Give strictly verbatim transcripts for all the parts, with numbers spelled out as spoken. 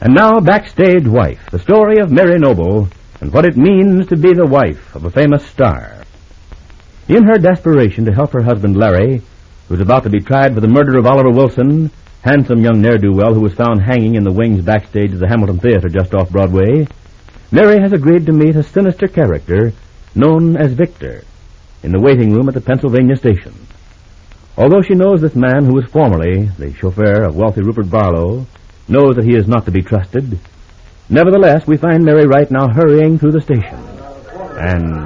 And now, Backstage Wife, the story of Mary Noble and what it means to be the wife of a famous star. In her desperation to help her husband Larry, who was about to be tried for the murder of Oliver Wilson, handsome young ne'er-do-well who was found hanging in the wings backstage of the Hamilton Theater just off Broadway, Mary has agreed to meet a sinister character known as Victor in the waiting room at the Pennsylvania station. Although she knows this man, who was formerly the chauffeur of wealthy Rupert Barlow, knows that he is not to be trusted, nevertheless, we find Mary right now hurrying through the station. And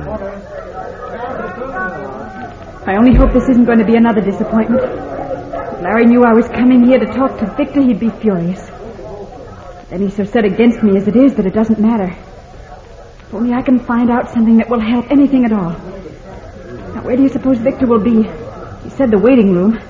I only hope this isn't going to be another disappointment. If Larry knew I was coming here to talk to Victor, he'd be furious. But then he's so set against me as it is that it doesn't matter. If only I can find out something that will help, anything at all. Now, where do you suppose Victor will be? He said the waiting room.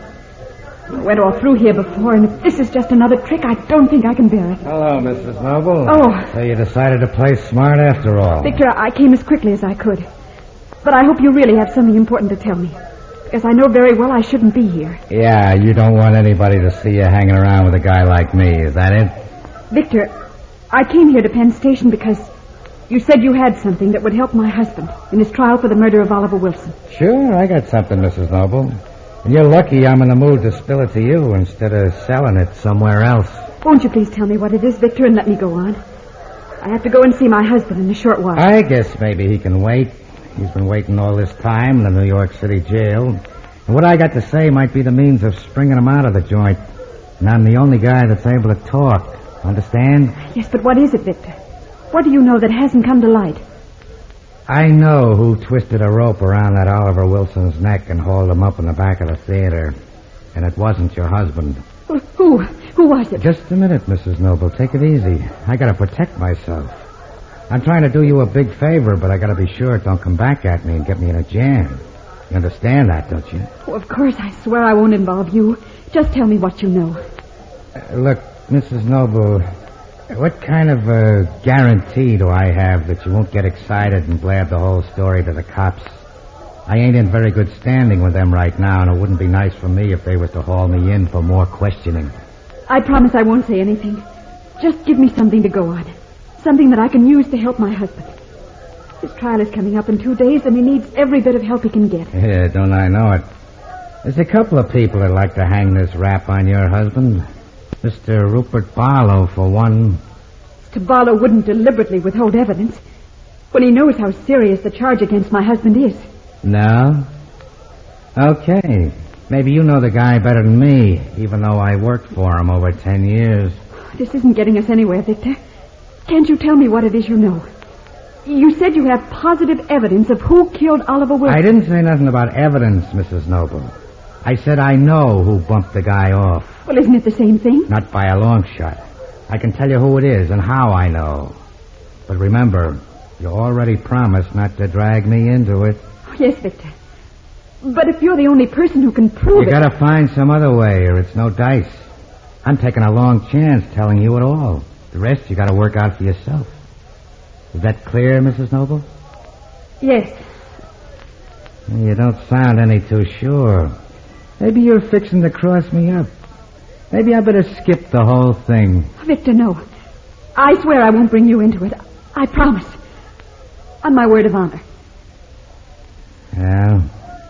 I went all through here before, and if this is just another trick, I don't think I can bear it. Hello, Missus Noble. Oh. So you decided to play smart after all. Victor, I came as quickly as I could. But I hope you really have something important to tell me. Because I know very well I shouldn't be here. Yeah, you don't want anybody to see you hanging around with a guy like me. Is that it? Victor, I came here to Penn Station because you said you had something that would help my husband in his trial for the murder of Oliver Wilson. Sure, I got something, Missus Noble. And you're lucky I'm in the mood to spill it to you instead of selling it somewhere else. Won't you please tell me what it is, Victor, and let me go on? I have to go and see my husband in a short while. I guess maybe he can wait. He's been waiting all this time in the New York City jail. And what I got to say might be the means of springing him out of the joint. And I'm the only guy that's able to talk. Understand? Yes, but what is it, Victor? What do you know that hasn't come to light? I know who twisted a rope around that Oliver Wilson's neck and hauled him up in the back of the theater. And it wasn't your husband. Who? Who was it? Just a minute, Missus Noble. Take it easy. I gotta protect myself. I'm trying to do you a big favor, but I gotta be sure it don't come back at me and get me in a jam. You understand that, don't you? Oh, of course, I swear I won't involve you. Just tell me what you know. Uh, look, Missus Noble, what kind of a guarantee do I have that you won't get excited and blab the whole story to the cops? I ain't in very good standing with them right now, and it wouldn't be nice for me if they were to haul me in for more questioning. I promise I won't say anything. Just give me something to go on. Something that I can use to help my husband. His trial is coming up in two days, and he needs every bit of help he can get. Yeah, don't I know it. There's a couple of people that like to hang this rap on your husband. Mister Rupert Barlow, for one. Mister Barlow wouldn't deliberately withhold evidence when he knows how serious the charge against my husband is. No? Okay. Maybe you know the guy better than me, even though I worked for him over ten years. This isn't getting us anywhere, Victor. Can't you tell me what it is you know? You said you have positive evidence of who killed Oliver Wilson. I didn't say nothing about evidence, Missus Noble. I said I know who bumped the guy off. Well, isn't it the same thing? Not by a long shot. I can tell you who it is and how I know. But remember, you already promised not to drag me into it. Oh, yes, Victor. But if you're the only person who can prove you it... You gotta find some other way, or it's no dice. I'm taking a long chance telling you it all. The rest you gotta work out for yourself. Is that clear, Missus Noble? Yes. You don't sound any too sure. Maybe you're fixing to cross me up. Maybe I better skip the whole thing. Victor, no. I swear I won't bring you into it. I promise. On my word of honor. Yeah.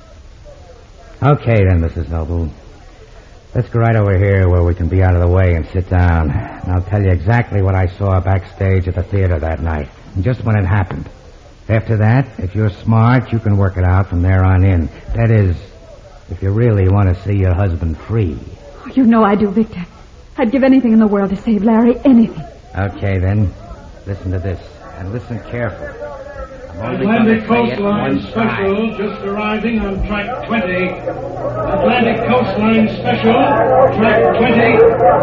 Okay, then, Missus Noble. Let's go right over here where we can be out of the way and sit down. And I'll tell you exactly what I saw backstage at the theater that night, and just when it happened. After that, if you're smart, you can work it out from there on in. That is, if you really want to see your husband free. Oh, you know I do, Victor. I'd give anything in the world to save Larry, anything. Okay, then. Listen to this, and listen carefully. Atlantic Coastline Special just arriving on track twenty. Atlantic Coastline Special, track twenty.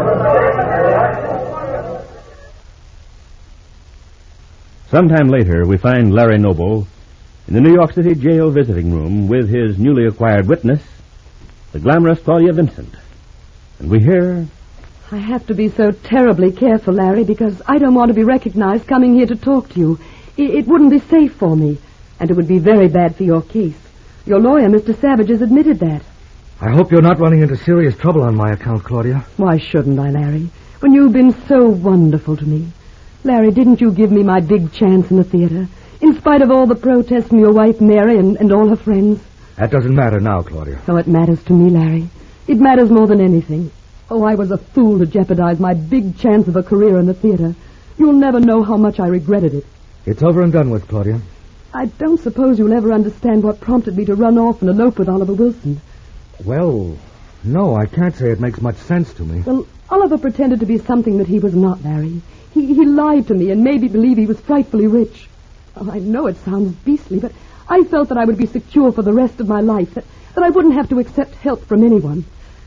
Sometime later, we find Larry Noble in the New York City jail visiting room with his newly acquired witness, the glamorous Claudia Vincent. And we hear... I have to be so terribly careful, Larry, because I don't want to be recognized coming here to talk to you. It wouldn't be safe for me, and it would be very bad for your case. Your lawyer, Mister Savage, has admitted that. I hope you're not running into serious trouble on my account, Claudia. Why shouldn't I, Larry? when you've been so wonderful to me. Larry, didn't you give me my big chance in the theater, in spite of all the protests from your wife Mary and, and all her friends? That doesn't matter now, Claudia. Oh, it matters to me, Larry. It matters more than anything. Oh, I was a fool to jeopardize my big chance of a career in the theater. You'll never know how much I regretted it. It's over and done with, Claudia. I don't suppose you'll ever understand what prompted me to run off and elope with Oliver Wilson. Well, no, I can't say it makes much sense to me. Well, Oliver pretended to be something that he was not, Larry. He, he lied to me and made me believe he was frightfully rich. Oh, I know it sounds beastly, but I felt that I would be secure for the rest of my life, that, that I wouldn't have to accept help from anyone.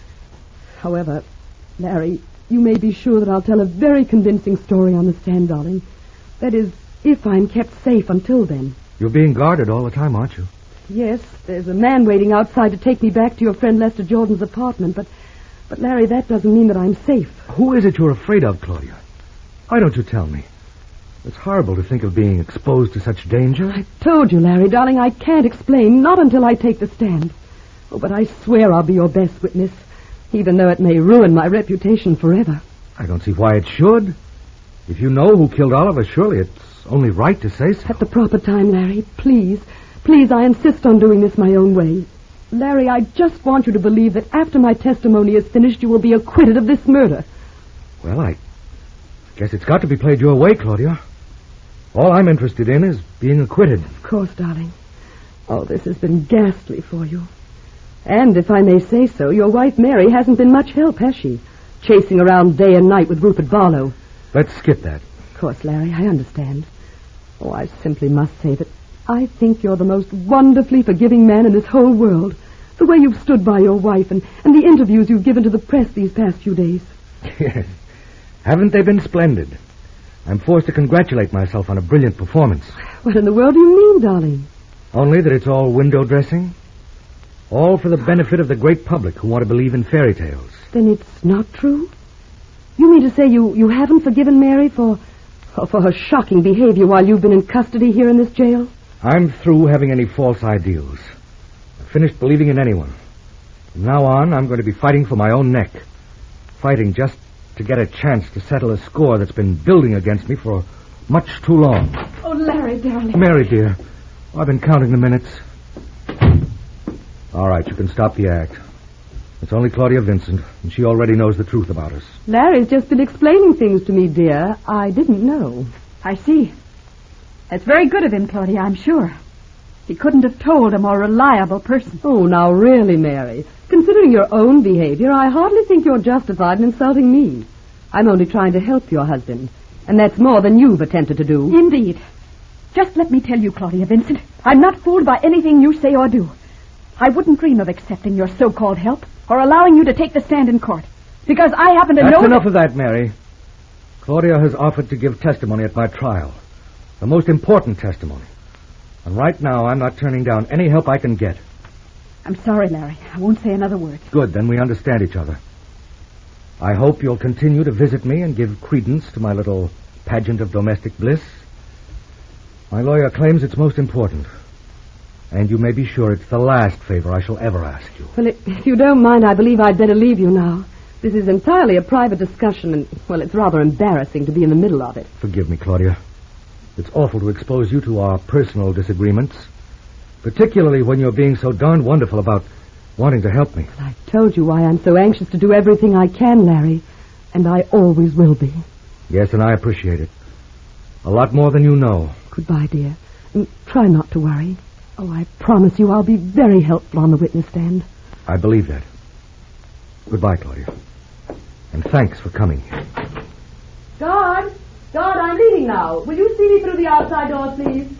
However, Larry, you may be sure that I'll tell a very convincing story on the stand, darling. That is, if I'm kept safe until then. You're being guarded all the time, aren't you? Yes, there's a man waiting outside to take me back to your friend Lester Jordan's apartment, but, but Larry, that doesn't mean that I'm safe. Who is it you're afraid of, Claudia? Why don't you tell me? It's horrible to think of being exposed to such danger. I told you, Larry, darling, I can't explain, not until I take the stand. Oh, but I swear I'll be your best witness, even though it may ruin my reputation forever. I don't see why it should. If you know who killed Oliver, surely it's only right to say so. At the proper time, Larry, please. Please, I insist on doing this my own way. Larry, I just want you to believe that after my testimony is finished, you will be acquitted of this murder. Well, I guess it's got to be played your way, Claudia. All I'm interested in is being acquitted. Of course, darling. Oh, this has been ghastly for you. And if I may say so, your wife Mary hasn't been much help, has she? Chasing around day and night with Rupert Barlow. Let's skip that. Of course, Larry, I understand. Oh, I simply must say that I think you're the most wonderfully forgiving man in this whole world. The way you've stood by your wife and, and the interviews you've given to the press these past few days. Yes. Haven't they been splendid? I'm forced to congratulate myself on a brilliant performance. What in the world do you mean, darling? Only that it's all window dressing. All for the benefit of the great public who want to believe in fairy tales. Then it's not true? You mean to say you, you haven't forgiven Mary for, for her shocking behavior while you've been in custody here in this jail? I'm through having any false ideals. I've finished believing in anyone. From now on, I'm going to be fighting for my own neck. Fighting just to get a chance to settle a score that's been building against me for much too long. Oh, Larry, darling. Mary, dear, I've been counting the minutes. All right, you can stop the act. It's only Claudia Vincent, and she already knows the truth about us. Larry's just been explaining things to me, dear. I didn't know. I see. That's very good of him, Claudia, I'm sure. He couldn't have told a more reliable person. Oh, now really, Mary. Considering your own behavior, I hardly think you're justified in insulting me. I'm only trying to help your husband, and that's more than you've attempted to do. Indeed. Just let me tell you, Claudia Vincent, I'm not fooled by anything you say or do. I wouldn't dream of accepting your so-called help or allowing you to take the stand in court, because I happen to That's know... That's enough of that, Mary. Claudia has offered to give testimony at my trial. The most important testimony. And right now, I'm not turning down any help I can get. I'm sorry, Larry. I won't say another word. Good, then we understand each other. I hope you'll continue to visit me and give credence to my little pageant of domestic bliss. My lawyer claims it's most important. And you may be sure it's the last favor I shall ever ask you. Well, if you don't mind, I believe I'd better leave you now. This is entirely a private discussion, and, well, it's rather embarrassing to be in the middle of it. Forgive me, Claudia. It's awful to expose you to our personal disagreements, particularly when you're being so darn wonderful about wanting to help me. Well, I told you why I'm so anxious to do everything I can, Larry, and I always will be. Yes, and I appreciate it. A lot more than you know. Goodbye, dear. And try not to worry. Oh, I promise you I'll be very helpful on the witness stand. I believe that. Goodbye, Claudia. And thanks for coming here. Guard! Guard, I'm leaving now. Will you see me through the outside door, please?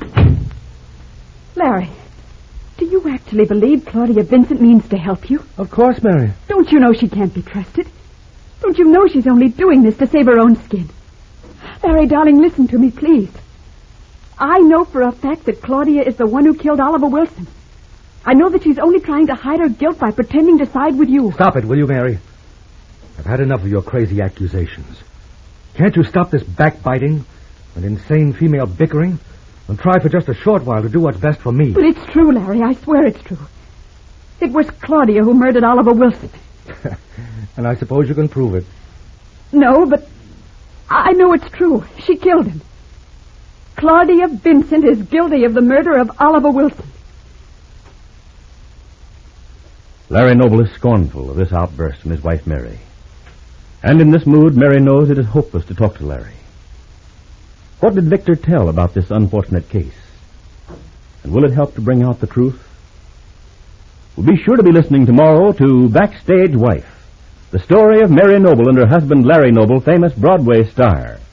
Larry, do you actually believe Claudia Vincent means to help you? Of course, Mary. Don't you know she can't be trusted? Don't you know she's only doing this to save her own skin? Larry, darling, listen to me, please. I know for a fact that Claudia is the one who killed Oliver Wilson. I know that she's only trying to hide her guilt by pretending to side with you. Stop it, will you, Mary? I've had enough of your crazy accusations. Can't you stop this backbiting and insane female bickering and try for just a short while to do what's best for me? But it's true, Larry. I swear it's true. It was Claudia who murdered Oliver Wilson. And I suppose you can prove it. No, but I know it's true. She killed him. Claudia Vincent is guilty of the murder of Oliver Wilson. Larry Noble is scornful of this outburst from his wife, Mary. And in this mood, Mary knows it is hopeless to talk to Larry. What did Victor tell about this unfortunate case? And will it help to bring out the truth? We'll be sure to be listening tomorrow to Backstage Wife, the story of Mary Noble and her husband Larry Noble, famous Broadway star.